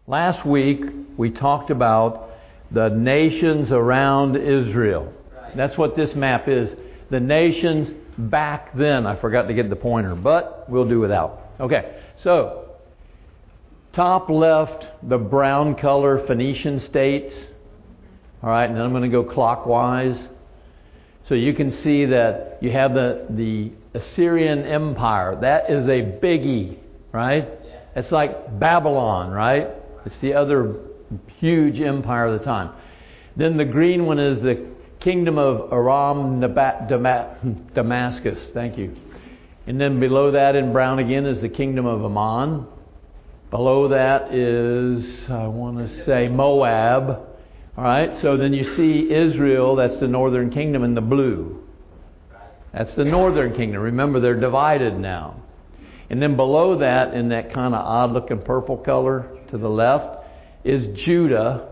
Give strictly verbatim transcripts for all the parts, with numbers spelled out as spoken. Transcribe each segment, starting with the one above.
Last week, we talked about the nations around Israel. Right. That's what this map is. The nations back then. I forgot to get the pointer, but we'll do without. Okay, so top left, the brown color Phoenician states. All right, and then I'm going to go clockwise. So you can see that you have the, the Assyrian Empire. That is a biggie, right? Yeah. It's like Babylon, right? It's the other huge empire of the time. Then the green one is the kingdom of Aram Damascus. Thank you. And then below that in brown again is the kingdom of Ammon. Below that is, I want to say, Moab. All right, so then you see Israel, that's the northern kingdom, in the blue. That's the northern kingdom. Remember, they're divided now. And then below that, in that kind of odd-looking purple color to the left, is Judah.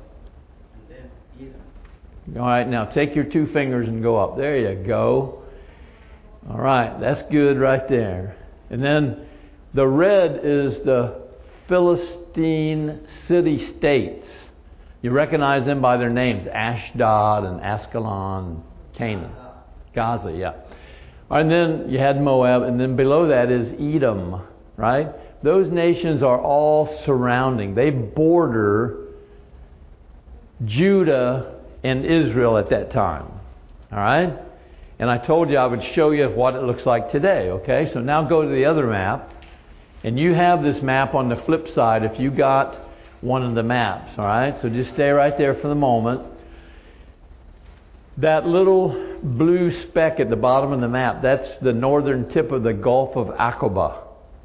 All right, now take your two fingers and go up. There you go. All right, that's good right there. And then the red is the Philistine city-states. You recognize them by their names, Ashdod and Ascalon, Canaan. Gaza, yeah. And then you had Moab, and then below that is Edom, right? Those nations are all surrounding. They border Judah and Israel at that time. All right? And I told you I would show you what it looks like today, okay? So now go to the other map. And you have this map on the flip side if you got one of the maps, all right? So just stay right there for the moment. That little blue speck at the bottom of the map, that's the northern tip of the Gulf of Aqaba.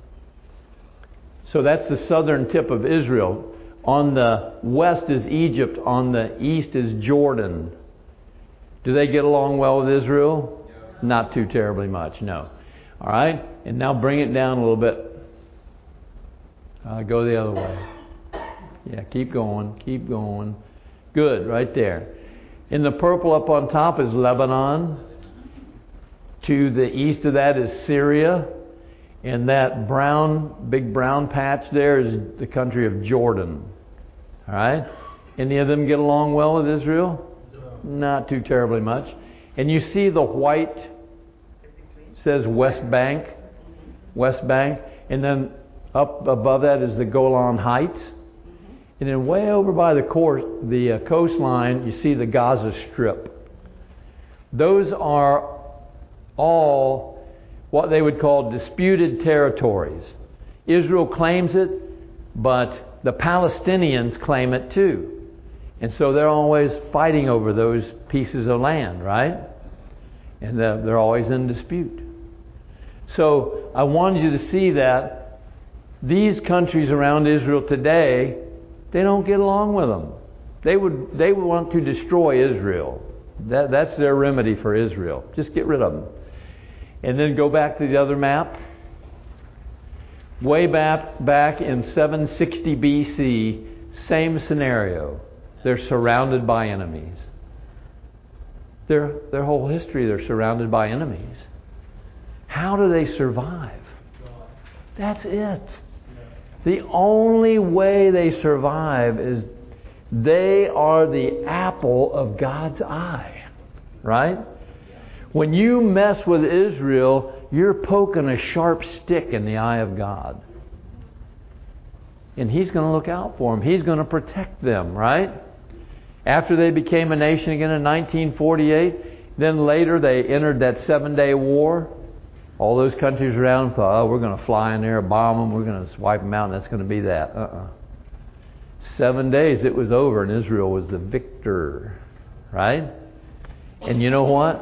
So that's the southern tip of Israel. On the west is Egypt. On the east is Jordan. Do they get along well with Israel? No. Not too terribly much, no. All right? And now bring it down a little bit. Uh, go the other way. Yeah, keep going, keep going. Good, right there. In the purple up on top is Lebanon. To the east of that is Syria. And that brown, big brown patch there is the country of Jordan. All right? Any of them get along well with Israel? No. Not too terribly much. And you see the white says West Bank. West Bank. And then up above that is the Golan Heights. And then way over by the coast, the uh, coastline, you see the Gaza Strip. Those are all what they would call disputed territories. Israel claims it, but the Palestinians claim it too. And so they're always fighting over those pieces of land, right? And uh, they're always in dispute. So I wanted you to see that these countries around Israel today, they don't get along with them. They would they would want to destroy Israel. That, that's their remedy for Israel. Just get rid of them. And then go back to the other map. Way back, back in seven sixty B C, same scenario. They're surrounded by enemies. Their, their whole history, they're surrounded by enemies. How do they survive? That's it. The only way they survive is they are the apple of God's eye. Right? When you mess with Israel, you're poking a sharp stick in the eye of God. And He's going to look out for them. He's going to protect them, right? After they became a nation again in nineteen forty-eight, then later they entered that seven-day war. All those countries around thought, oh, we're going to fly in there, bomb them, we're going to wipe them out, and that's going to be that. Uh-uh. Seven days, it was over, and Israel was the victor. Right? And you know what?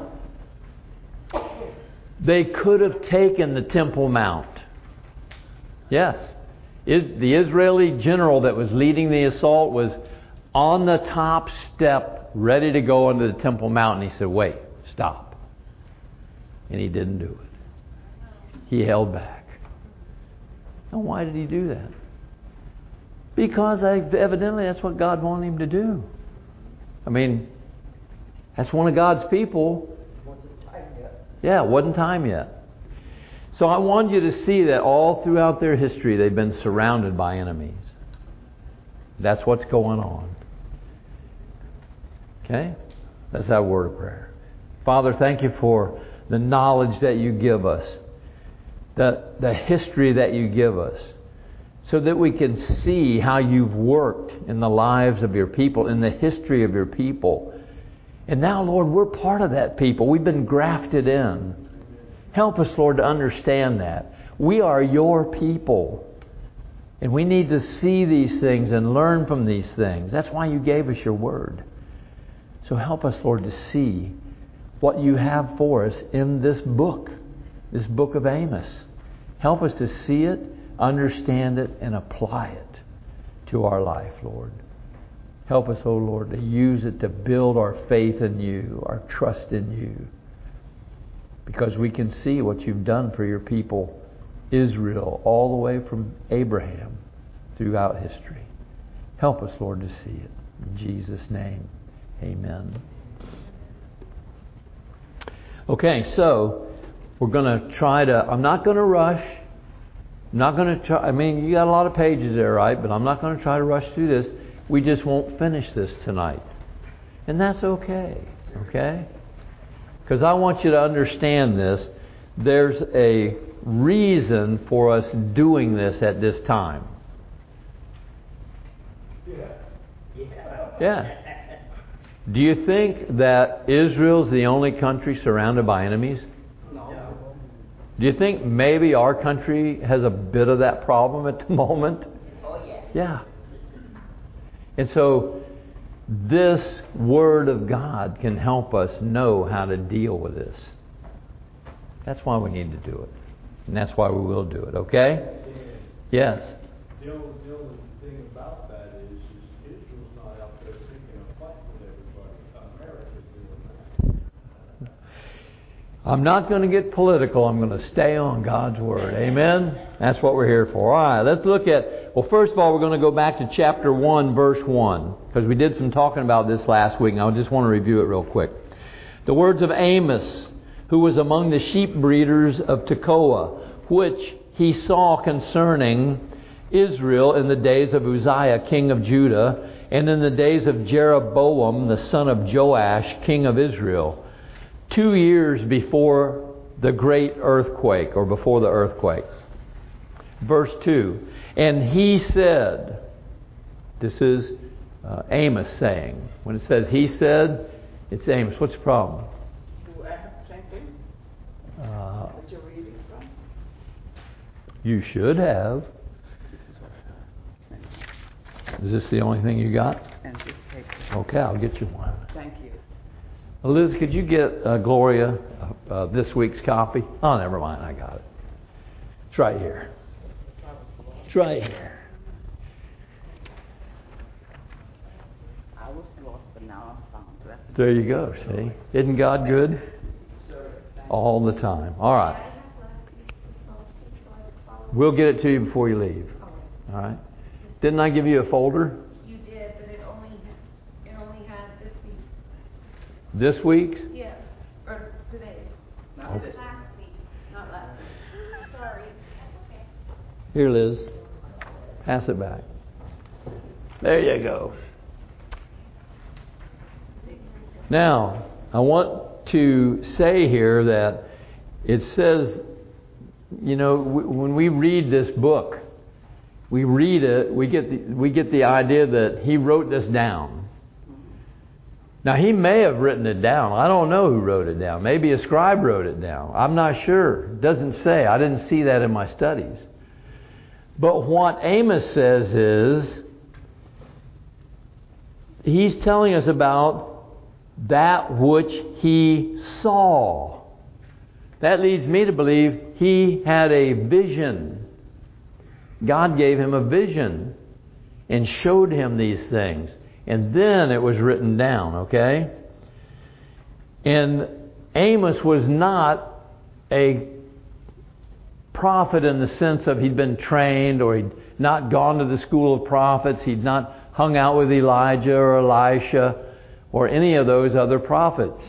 They could have taken the Temple Mount. Yes. The Israeli general that was leading the assault was on the top step, ready to go onto the Temple Mount, and he said, wait, stop. And he didn't do it. He held back. Now, why did he do that? Because I, evidently that's what God wanted him to do. I mean, that's one of God's people. It wasn't time yet. Yeah, it wasn't time yet. So I want you to see that all throughout their history they've been surrounded by enemies. That's what's going on. Okay? That's our word of prayer. Father, thank you for the knowledge that you give us, the, the history that you give us, so that we can see how you've worked in the lives of your people, in the history of your people. And now, Lord, we're part of that people. We've been grafted in. Help us, Lord, to understand that. We are your people. And we need to see these things and learn from these things. That's why you gave us your word. So help us, Lord, to see what you have for us in this book, this book of Amos. Help us to see it, understand it, and apply it to our life, Lord. Help us, oh Lord, to use it to build our faith in you, our trust in you. Because we can see what you've done for your people, Israel, all the way from Abraham throughout history. Help us, Lord, to see it. In Jesus' name, amen. Okay, so we're going to try to, I'm not going to rush. I'm not going to try, I mean, you got a lot of pages there, right? But I'm not going to try to rush through this. We just won't finish this tonight. And that's okay, okay? Because I want you to understand this. There's a reason for us doing this at this time. Yeah. Yeah. Do you think that Israel's the only country surrounded by enemies? No. Do you think maybe our country has a bit of that problem at the moment? Oh, yeah. Yeah. And so this Word of God can help us know how to deal with this. That's why we need to do it. And that's why we will do it, okay? Yes? The only, the only thing about that is, is Israel's not out there picking a fight with everybody. America's doing that. I'm not going to get political. I'm going to stay on God's Word. Amen? That's what we're here for. All right, let's look at, well, first of all, we're going to go back to chapter one, verse one. Because we did some talking about this last week, and I just want to review it real quick. The words of Amos, who was among the sheep breeders of Tekoa, which he saw concerning Israel in the days of Uzziah, king of Judah, and in the days of Jeroboam, the son of Joash, king of Israel, two years before the great earthquake, or before the earthquake. Verse two, and he said, this is uh, Amos saying. When it says he said, it's Amos. What's the problem? Uh, you should have. Is this the only thing you got? Okay, I'll get you one. Thank you. Liz, could you get uh, Gloria uh, uh, this week's copy? Oh, never mind. I got it. It's right here. It's right here. I was lost, but now I'm found. That's There you go. See? Isn't God good? All the time. All right. We'll get it to you before you leave. All right. Didn't I give you a folder? You did, but it only it only had this week. This week's? Yeah, or today. not Okay. this. Last week, not last week. Sorry. That's okay. Here, Liz. Pass it back. There you go. Now, I want to say here that it says, you know, w- when we read this book, we read it, we get the, we get the idea that he wrote this down. Now, he may have written it down. I don't know who wrote it down. Maybe a scribe wrote it down. I'm not sure. It doesn't say. I didn't see that in my studies. But what Amos says is, he's telling us about that which he saw. That leads me to believe he had a vision. God gave him a vision and showed him these things. And then it was written down, okay? And Amos was not a prophet in the sense of he'd been trained, or he'd not gone to the school of prophets. He'd not hung out with Elijah or Elisha or any of those other prophets.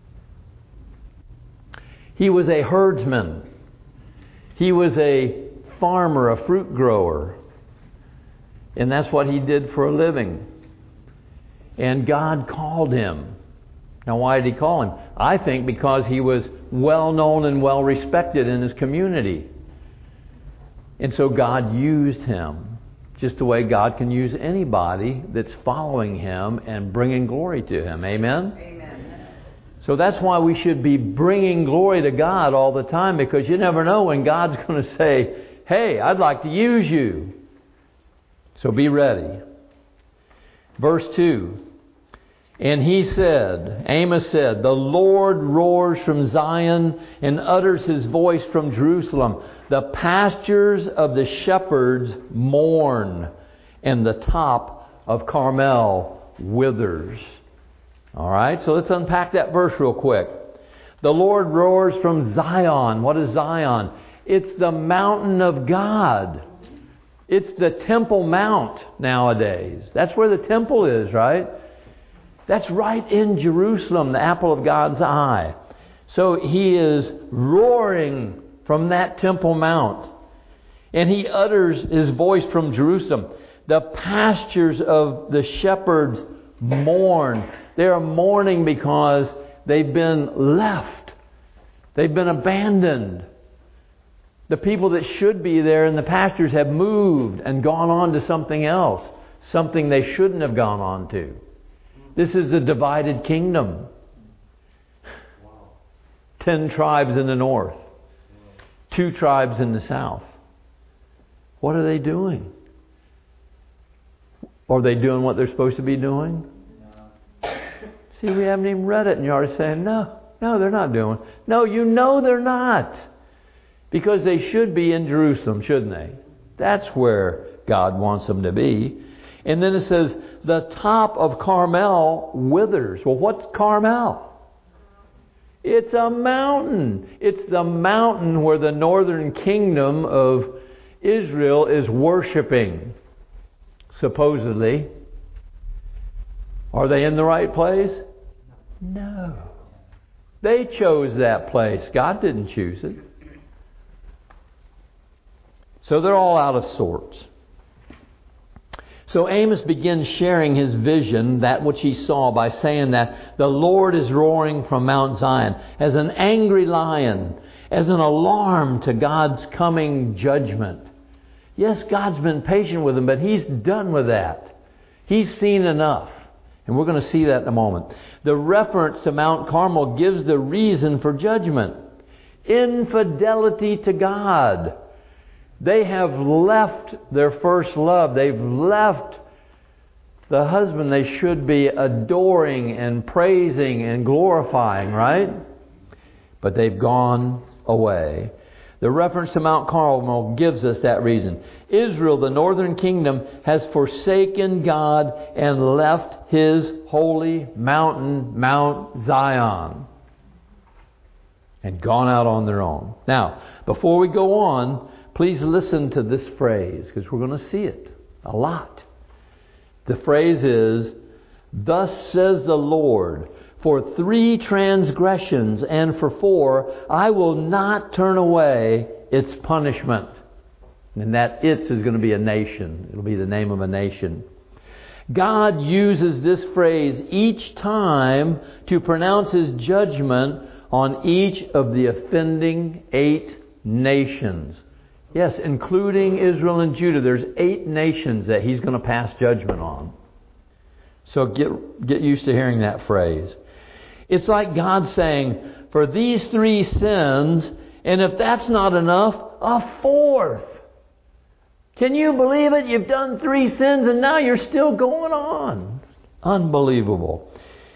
He was a herdsman. He was a farmer, a fruit grower. And that's what he did for a living. And God called him. Now, why did he call him? I think because he was well known and well respected in his community. And so God used him just the way God can use anybody that's following him and bringing glory to him. Amen? Amen. So that's why we should be bringing glory to God all the time, because you never know when God's going to say, hey, I'd like to use you. So be ready. Verse two. And he said, Amos said, the Lord roars from Zion and utters his voice from Jerusalem. The pastures of the shepherds mourn, and the top of Carmel withers. All right, so let's unpack that verse real quick. The Lord roars from Zion. What is Zion? It's the mountain of God. It's the Temple Mount nowadays. That's where the temple is, right? That's right in Jerusalem, the apple of God's eye. So he is roaring from that Temple Mount. And he utters his voice from Jerusalem. The pastures of the shepherds mourn. They are mourning because they've been left. They've been abandoned. The people that should be there in the pastures have moved and gone on to something else. Something they shouldn't have gone on to. This is the divided kingdom. Ten tribes in the north. Two tribes in the south. What are they doing? Are they doing what they're supposed to be doing? No. See, we haven't even read it and you're already saying, no, no, they're not doing. No, you know they're not. Because they should be in Jerusalem, shouldn't they? That's where God wants them to be. And then it says, the top of Carmel withers. Well, what's Carmel? It's a mountain. It's the mountain where the northern kingdom of Israel is worshiping, supposedly. Are they in the right place? No. They chose that place. God didn't choose it. So they're all out of sorts. So Amos begins sharing his vision, that which he saw, by saying that the Lord is roaring from Mount Zion as an angry lion, as an alarm to God's coming judgment. Yes, God's been patient with him, but he's done with that. He's seen enough. And we're going to see that in a moment. The reference to Mount Carmel gives the reason for judgment. Infidelity to God. They have left their first love. They've left the husband they should be adoring and praising and glorifying, right? But they've gone away. The reference to Mount Carmel gives us that reason. Israel, the northern kingdom, has forsaken God and left His holy mountain, Mount Zion, and gone out on their own. Now, before we go on, please listen to this phrase, because we're going to see it a lot. The phrase is, thus says the Lord, for three transgressions and for four, I will not turn away its punishment. And that its is going to be a nation. It'll be the name of a nation. God uses this phrase each time to pronounce His judgment on each of the offending eight nations. Yes, including Israel and Judah. There's eight nations that He's going to pass judgment on. So get, get used to hearing that phrase. It's like God saying, for these three sins, and if that's not enough, a fourth. Can you believe it? You've done three sins and now you're still going on. Unbelievable.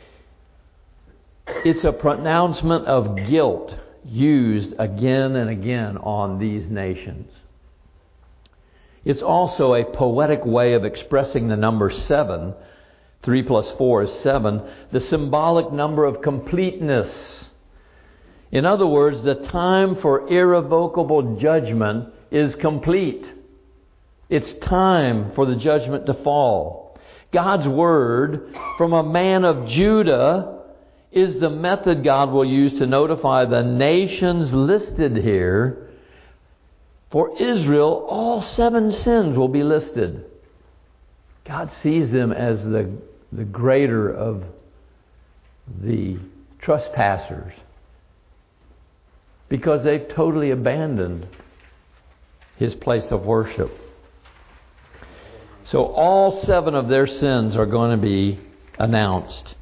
It's a pronouncement of guilt used again and again on these nations. It's also a poetic way of expressing the number seven. Three plus four is seven. The symbolic number of completeness. In other words, the time for irrevocable judgment is complete. It's time for the judgment to fall. God's word from a man of Judah is the method God will use to notify the nations listed here. For Israel, all seven sins will be listed. God sees them as the, the greater of the trespassers because they've totally abandoned His place of worship. So all seven of their sins are going to be announced.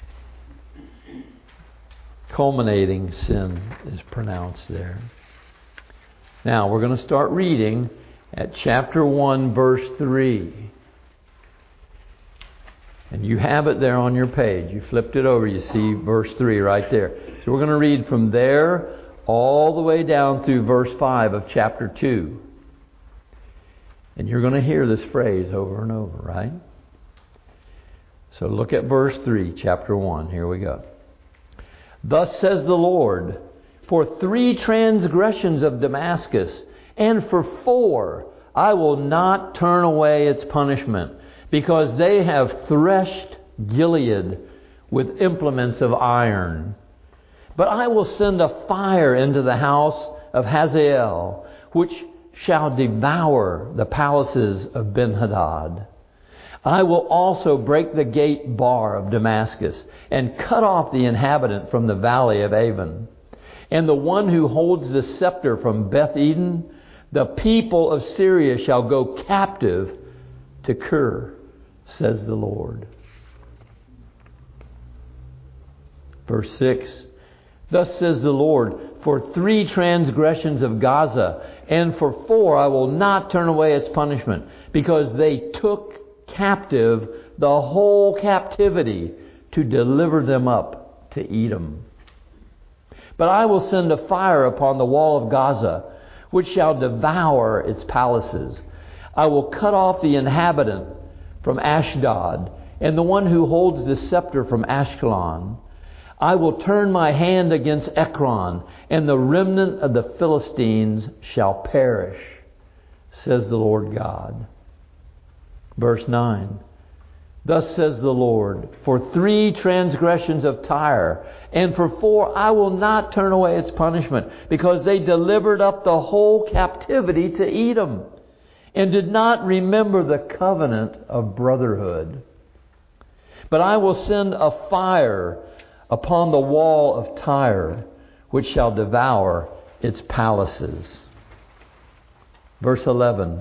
Culminating sin is pronounced there. Now we're going to start reading at chapter one, verse three. And you have it there on your page. You flipped it over, you see verse three right there. So we're going to read from there all the way down through verse five of chapter two. And you're going to hear this phrase over and over, right? So look at verse three, chapter one. Here we go. Thus says the Lord, for three transgressions of Damascus, and for four, I will not turn away its punishment, because they have threshed Gilead with implements of iron. But I will send a fire into the house of Hazael, which shall devour the palaces of Ben-Hadad. I will also break the gate bar of Damascus, and cut off the inhabitant from the valley of Avon. And the one who holds the scepter from Beth-Eden, the people of Syria shall go captive to Kir, says the Lord. Verse six. Thus says the Lord, for three transgressions of Gaza, and for four I will not turn away its punishment, because they took captive the whole captivity to deliver them up to Edom. But I will send a fire upon the wall of Gaza, which shall devour its palaces. I will cut off the inhabitant from Ashdod, and the one who holds the scepter from Ashkelon. I will turn my hand against Ekron, and the remnant of the Philistines shall perish, says the Lord God. Verse nine. Thus says the Lord, for three transgressions of Tyre, and for four I will not turn away its punishment, because they delivered up the whole captivity to Edom, and did not remember the covenant of brotherhood. But I will send a fire upon the wall of Tyre, which shall devour its palaces. Verse eleven.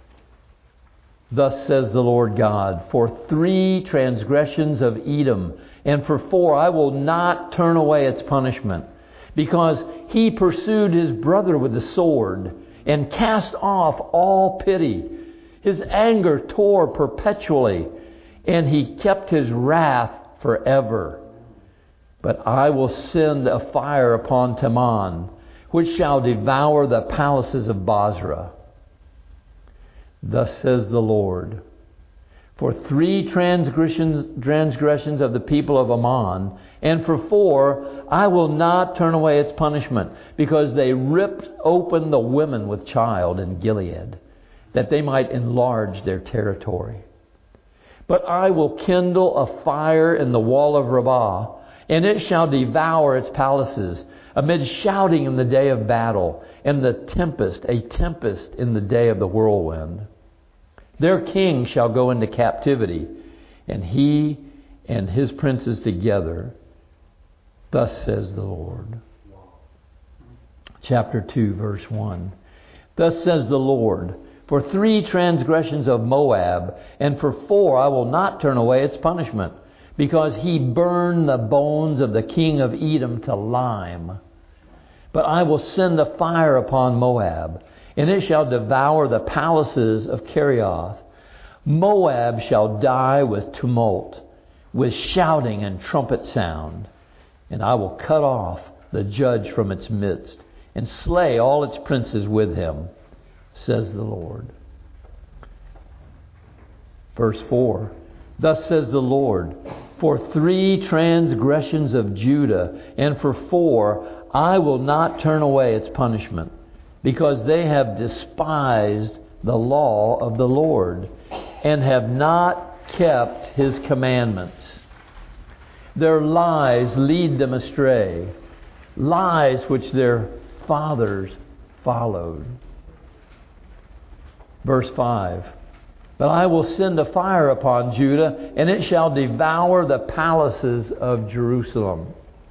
Thus says the Lord God, for three transgressions of Edom, and for four I will not turn away its punishment, because he pursued his brother with the sword, and cast off all pity. His anger tore perpetually, and he kept his wrath forever. But I will send a fire upon Teman, which shall devour the palaces of Basra. Thus says the Lord, for three transgressions, transgressions of the people of Ammon, and for four, I will not turn away its punishment, because they ripped open the women with child in Gilead, that they might enlarge their territory. But I will kindle a fire in the wall of Rabbah, and it shall devour its palaces, amid shouting in the day of battle, and the tempest, a tempest in the day of the whirlwind. Their king shall go into captivity, and he and his princes together. Thus says the Lord. Chapter two, verse one. Thus says the Lord, for three transgressions of Moab, and for four I will not turn away its punishment, because he burned the bones of the king of Edom to lime. But I will send a fire upon Moab, and it shall devour the palaces of Kerioth. Moab shall die with tumult, with shouting and trumpet sound. And I will cut off the judge from its midst, and slay all its princes with him, says the Lord. Verse four. Thus says the Lord, for three transgressions of Judah, and for four I will not turn away its punishment, because they have despised the law of the Lord, and have not kept his commandments. Their lies lead them astray, lies which their fathers followed. Verse five. But I will send a fire upon Judah, and it shall devour the palaces of Jerusalem.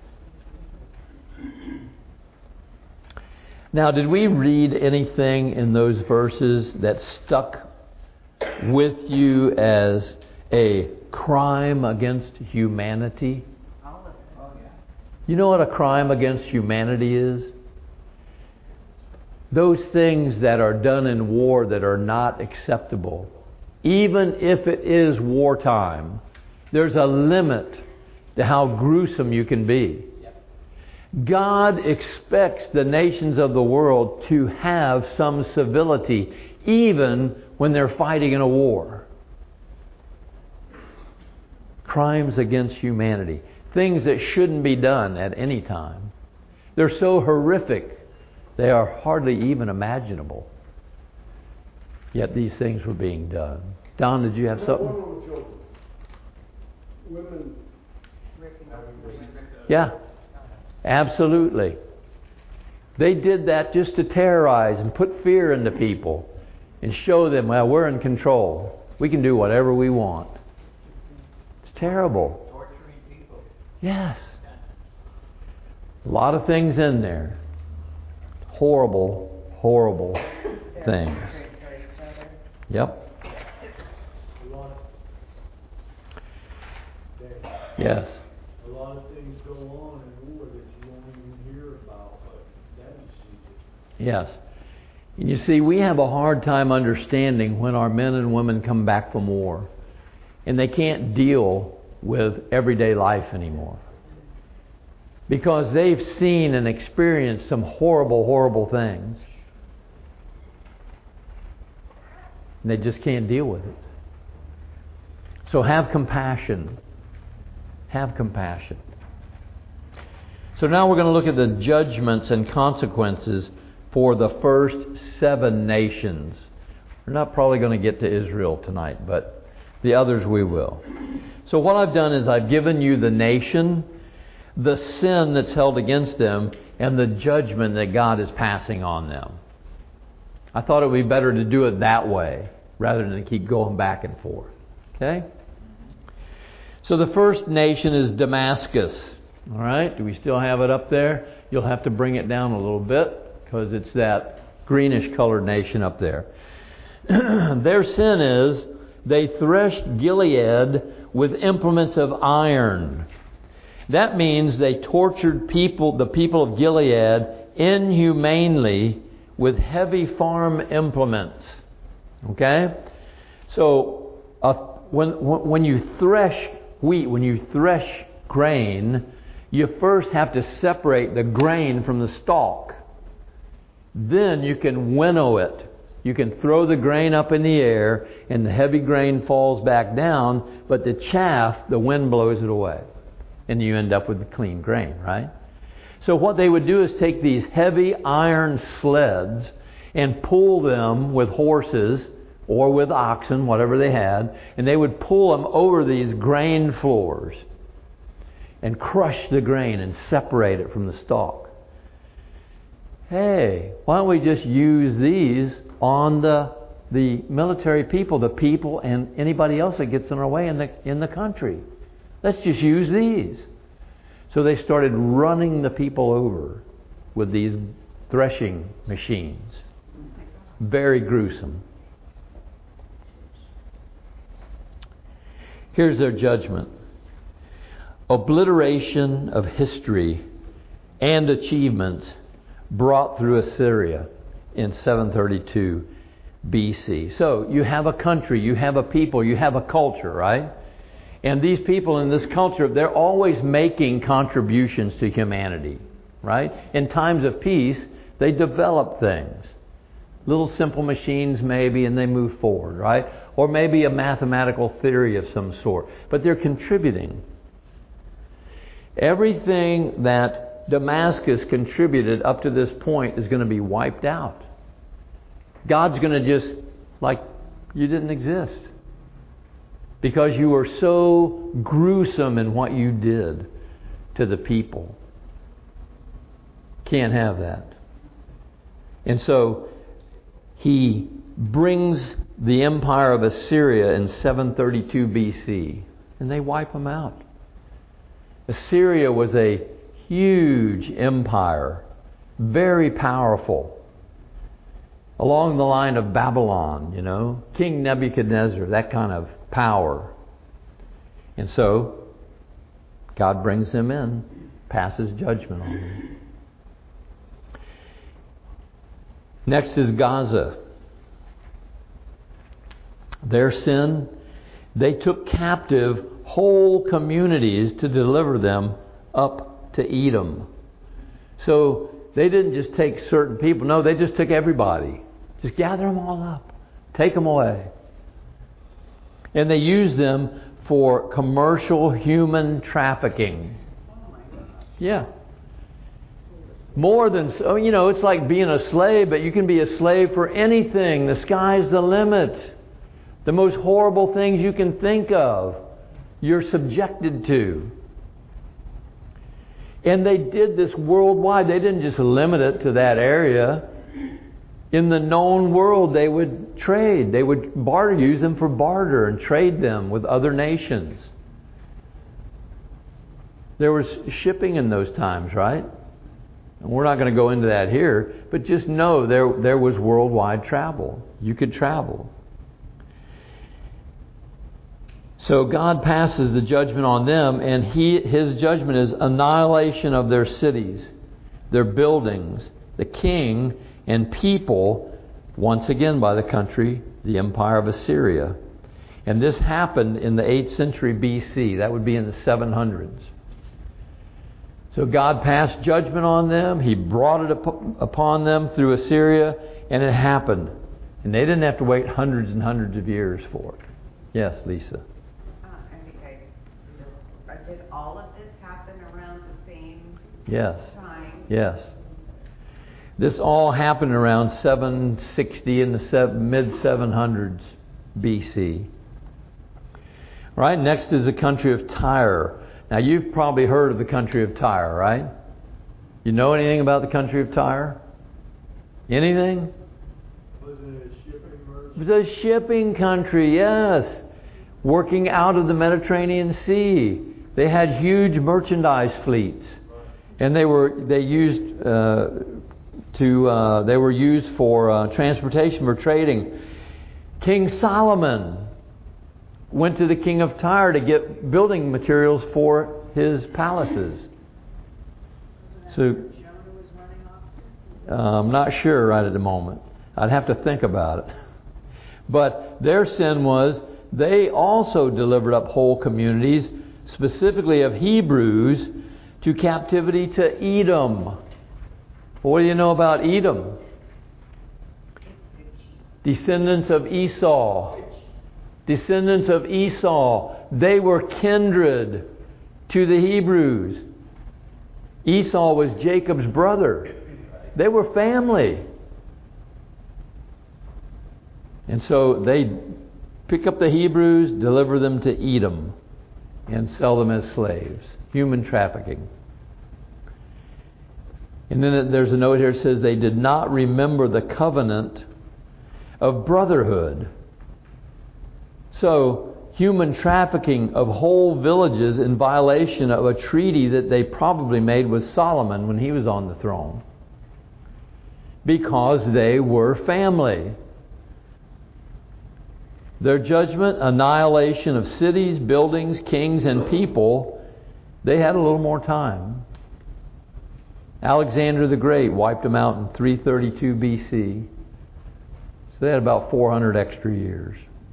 Now, did we read anything in those verses that stuck with you as a crime against humanity? You know what a crime against humanity is? Those things that are done in war that are not acceptable. Even if it is wartime, there's a limit to how gruesome you can be. God expects the nations of the world to have some civility, even when they're fighting in a war. Crimes against humanity. Things that shouldn't be done at any time. They're so horrific, they are hardly even imaginable. Yet these things were being done. Don, did you have something? Women. Yeah, absolutely. They did that just to terrorize and put fear into people and show them, well, we're in control. We can do whatever we want. It's terrible. Torturing people. Yes. A lot of things in there. Horrible, horrible things. Yep. A lot, Yes. a lot of things go on in war that you won't even hear about, but that is secret. Yes. And you see, we have a hard time understanding when our men and women come back from war and they can't deal with everyday life anymore. Because they've seen and experienced some horrible, horrible things. And they just can't deal with it. So have compassion. Have compassion. So now we're going to look at the judgments and consequences for the first seven nations. We're not probably going to get to Israel tonight, but the others we will. So what I've done is I've given you the nation, the sin that's held against them, and the judgment that God is passing on them. I thought it would be better to do it that way rather than to keep going back and forth. Okay? So the first nation is Damascus. All right? Do we still have it up there? You'll have to bring it down a little bit because it's that greenish colored nation up there. Their sin is they threshed Gilead with implements of iron. That means they tortured people, the people of Gilead, inhumanely with heavy farm implements. Okay? So, uh, when, when you thresh wheat, when you thresh grain, you first have to separate the grain from the stalk. Then you can winnow it. You can throw the grain up in the air and the heavy grain falls back down, but the chaff, the wind blows it away. And you end up with the clean grain, right? So what they would do is take these heavy iron sleds and pull them with horses or with oxen, whatever they had, and they would pull them over these grain floors and crush the grain and separate it from the stalk. Hey, why don't we just use these on the the military people, the people and anybody else that gets in our way in the in the country? Let's just use these. So they started running the people over with these threshing machines. Very gruesome. Here's their judgment. Obliteration of history and achievements brought through Assyria in seven thirty-two B C. So you have a country, you have a people, you have a culture, right? And these people in this culture, they're always making contributions to humanity, right? In times of peace, they develop things. Little simple machines maybe, and they move forward, right? Or maybe a mathematical theory of some sort. But they're contributing. Everything that Damascus contributed up to this point is going to be wiped out. God's going to just, like, you didn't exist. Because you were so gruesome in what you did to the people. Can't have that. And so he brings the empire of Assyria in seven thirty-two B C. And they wipe them out. Assyria was a huge empire, very powerful. Along the line of Babylon, you know, King Nebuchadnezzar, that kind of power. And so, God brings them in, passes judgment on them. Next is Gaza. Their sin, they took captive whole communities to deliver them up to Edom. So they didn't just take certain people. No, they just took everybody. Just gather them all up. Take them away. And they used them for commercial human trafficking. Yeah. More than, so, you know, it's like being a slave, but you can be a slave for anything. The sky's the limit. The most horrible things you can think of, you're subjected to. And they did this worldwide. They didn't just limit it to that area. In the known world, they would trade. They would barter, use them for barter and trade them with other nations. There was shipping in those times, right? And we're not going to go into that here, but just know there, there was worldwide travel. You could travel. So God passes the judgment on them, and he, His judgment is annihilation of their cities, their buildings, the king, and people, once again by the country, the empire of Assyria. And this happened in the eighth century B C. That would be in the seven hundreds. So God passed judgment on them. He brought it up, upon them through Assyria, and it happened. And they didn't have to wait hundreds and hundreds of years for it. Yes, Lisa. Uh, I think I just, did all of this happen around the same Yes. time? Yes. This all happened around seven sixty in the mid seven hundreds B C. Right, next is the country of Tyre. Now you've probably heard of the country of Tyre, right? You know anything about the country of Tyre? Anything? Was it a shipping merchant? It was a shipping country, yes. Working out of the Mediterranean Sea. They had huge merchandise fleets. And they were they used uh, to uh, they were used for uh, transportation, for trading. King Solomon went to the king of Tyre to get building materials for his palaces. So uh, I'm not sure right at the moment. I'd have to think about it. But their sin was they also delivered up whole communities, specifically of Hebrews, to captivity to Edom. What do you know about Edom? Descendants of Esau. Descendants of Esau. They were kindred to the Hebrews. Esau was Jacob's brother. They were family. And so they pick up the Hebrews, deliver them to Edom, and sell them as slaves. Human trafficking. And then there's a note here that says they did not remember the covenant of brotherhood. So, human trafficking of whole villages in violation of a treaty that they probably made with Solomon when he was on the throne. Because they were family. Their judgment, annihilation of cities, buildings, kings, and people, they had a little more time. Alexander the Great wiped them out in three thirty-two B C. So they had about four hundred extra years.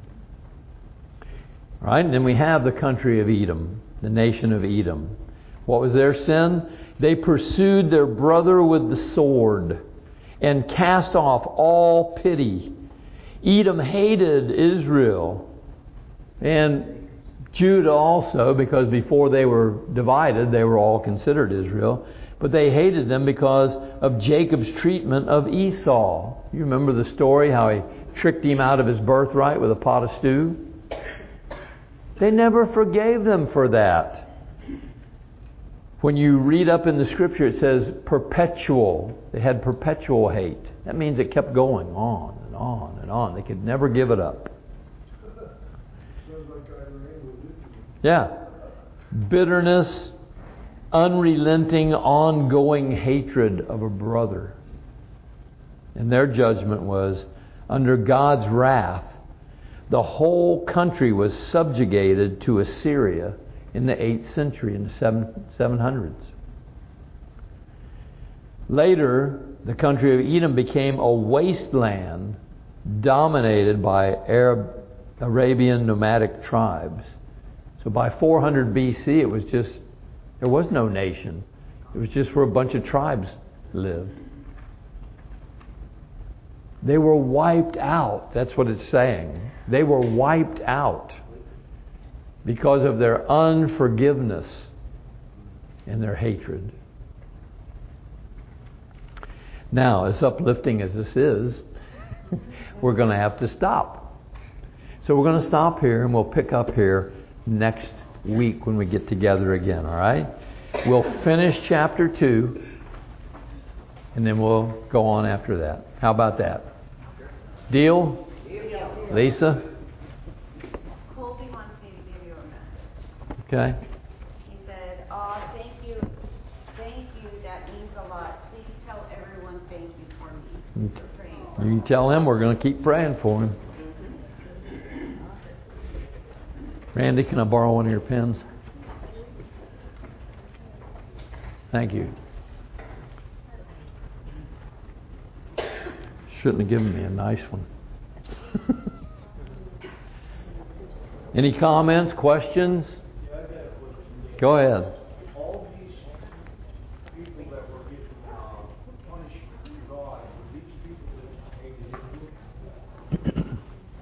All right, and then we have the country of Edom, the nation of Edom. What was their sin? They pursued their brother with the sword and cast off all pity. Edom hated Israel and Judah also, because before they were divided, they were all considered Israel. But they hated them because of Jacob's treatment of Esau. You remember the story, how he tricked him out of his birthright with a pot of stew? They never forgave them for that. When you read up in the scripture, it says perpetual. They had perpetual hate. That means it kept going on and on and on. They could never give it up. Sounds like Iran with Israel. Yeah. Bitterness, unrelenting, ongoing hatred of a brother. And their judgment was, under God's wrath, the whole country was subjugated to Assyria in the eighth century, in the seven hundreds. Later, the country of Edom became a wasteland dominated by Arab, Arabian nomadic tribes. So by four hundred B C, it was just, there was no nation. It was just where a bunch of tribes lived. They were wiped out. That's what it's saying. They were wiped out because of their unforgiveness and their hatred. Now, as uplifting as this is, we're going to have to stop. So we're going to stop here and we'll pick up here next week when we get together again, all right? We'll finish chapter two and then we'll go on after that. How about that? Deal? Lisa? Colby wants me to give you a message. Okay. He said, "Oh, thank you, thank you. That means a lot. Please tell everyone thank you for me. For praying for You me." can tell him we're going to keep praying for him. Randy, can I borrow one of your pens? Thank you. Shouldn't have given me a nice one. Any comments, questions? Yeah, I got a question. Go ahead. All these people that were getting uh, punished from God, were these people that hated Israel?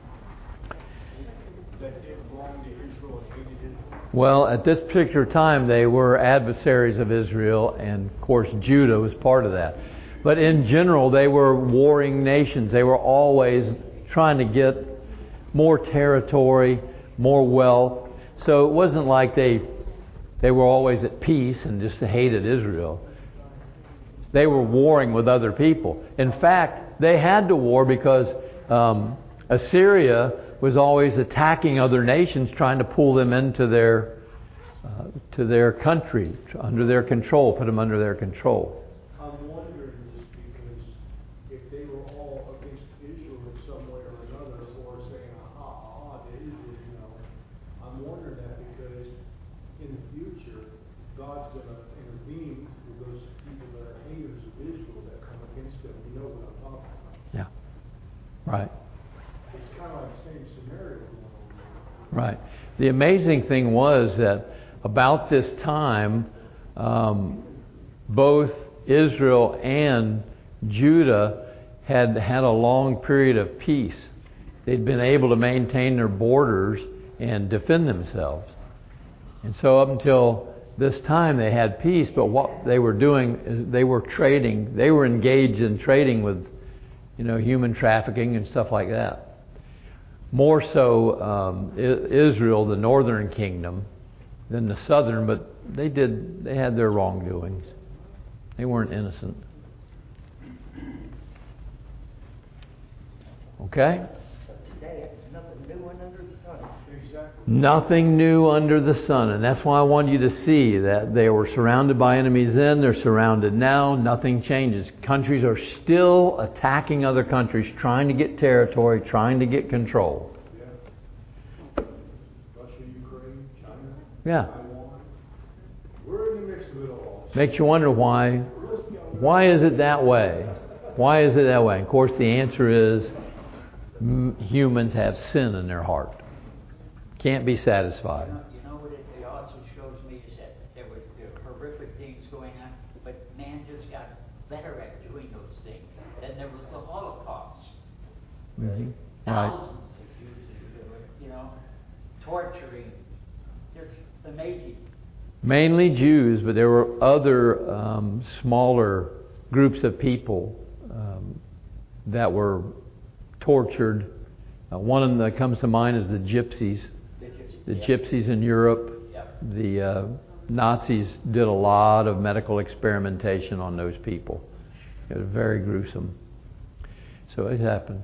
That did wrong to Israel and hated Israel? Well, at this particular time, they were adversaries of Israel, and of course, Judah was part of that. But in general, they were warring nations. They were always trying to get more territory, more wealth. So it wasn't like they they were always at peace and just hated Israel. They were warring with other people. In fact, they had to war because um, Assyria was always attacking other nations, trying to pull them into their uh, to their country, under their control, put them under their control. I'm wondering this because if they were all against Israel in some way or another, or saying aha, aha to Israel, you know, I'm wondering that because in the future, God's going to intervene with those people that are haters of Israel that come against them. You know what I'm talking about. Yeah. Right. It's kind of like the same scenario going on there. Right. The amazing thing was that about this time, um, both Israel and Judah had had a long period of peace. They'd been able to maintain their borders and defend themselves. And so up until this time they had peace, but what they were doing is they were trading. They were engaged in trading with, you know, human trafficking and stuff like that. More so um, Israel, the northern kingdom, than the southern, but they did. They had their wrongdoings. They weren't innocent. Okay? Today, it's nothing new under the sun. Exactly. Nothing new under the sun. And that's why I want you to see that they were surrounded by enemies then. They're surrounded now. Nothing changes. Countries are still attacking other countries, trying to get territory, trying to get control. Yeah. Russia, Ukraine, China, Yeah. Taiwan. We're in the mix of it all. Makes you wonder why. Why is it that way? Why is it that way? Of course, the answer is m- humans have sin in their heart. Can't be satisfied. You know, you know what it, it also shows me is that there were, there were horrific things going on, but man just got better at doing those things. Then there was the Holocaust. Mhm. Right. Thousands of Jews, that were, you know, torturing. Just amazing. Mainly Jews, but there were other um, smaller groups of people um, that were tortured. Uh, one of them that comes to mind is the gypsies. The gypsies. The Yep. gypsies in Europe. Yep. The uh, Nazis did a lot of medical experimentation on those people. It was very gruesome. So it happens.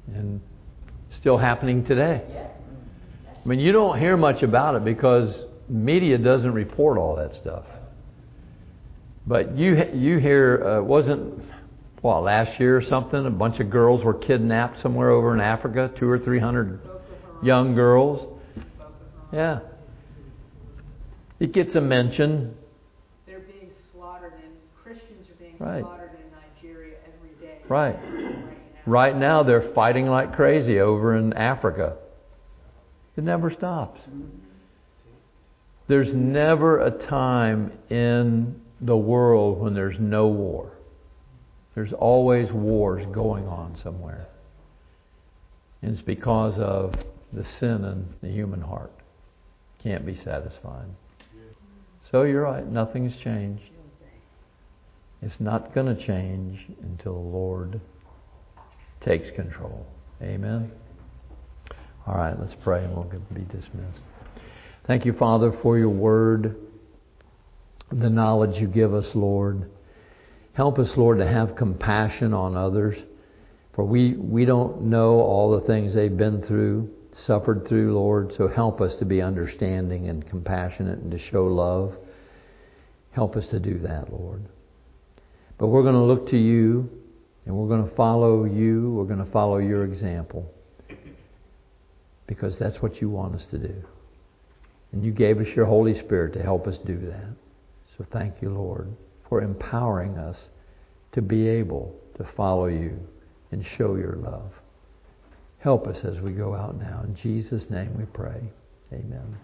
And still happening today. Yeah. I mean, you don't hear much about it because media doesn't report all that stuff. But you you hear, uh, wasn't, what, last year or something, a bunch of girls were kidnapped somewhere over in Africa, two or three hundred young girls. Yeah. It gets a mention. They're being slaughtered, and Christians are being Right. slaughtered in Nigeria every day. Right. Right now. Right now they're fighting like crazy over in Africa. It never stops. There's never a time in the world when there's no war. There's always wars going on somewhere. And it's because of the sin in the human heart. Can't be satisfied. So you're right, nothing's changed. It's not going to change until the Lord takes control. Amen. All right, let's pray and we'll be dismissed. Thank you, Father, for your word, the knowledge you give us, Lord. Help us, Lord, to have compassion on others. For we, we don't know all the things they've been through, suffered through, Lord. So help us to be understanding and compassionate and to show love. Help us to do that, Lord. But we're going to look to you and we're going to follow you. We're going to follow your example. Because that's what you want us to do. And you gave us your Holy Spirit to help us do that. So thank you, Lord, for empowering us to be able to follow you and show your love. Help us as we go out now. In Jesus' name we pray. Amen.